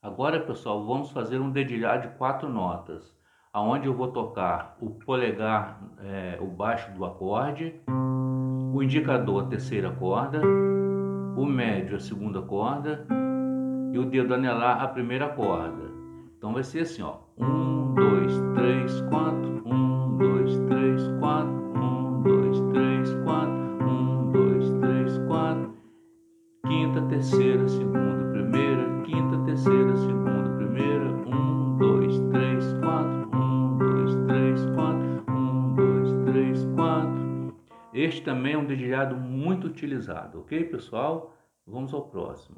Agora, pessoal, vamos fazer um dedilhado de 4 notas, aonde eu vou tocar o polegar, o baixo do acorde, o indicador a terceira corda, o médio a segunda corda e o dedo anelar a primeira corda. Então vai ser assim, ó: 1, 2, 3, 4, 1, 2, 3, 4, 1, 2, 3, 4, 1, 2, 3, 4, quinta, terceira, segunda, primeira, quinta, terceira, segunda, primeira, 1, 2, 3, 4, 1, 2, 3, 4, 1, 2, 3, 4. Este também é um dedilhado muito utilizado, ok, pessoal? Vamos ao próximo.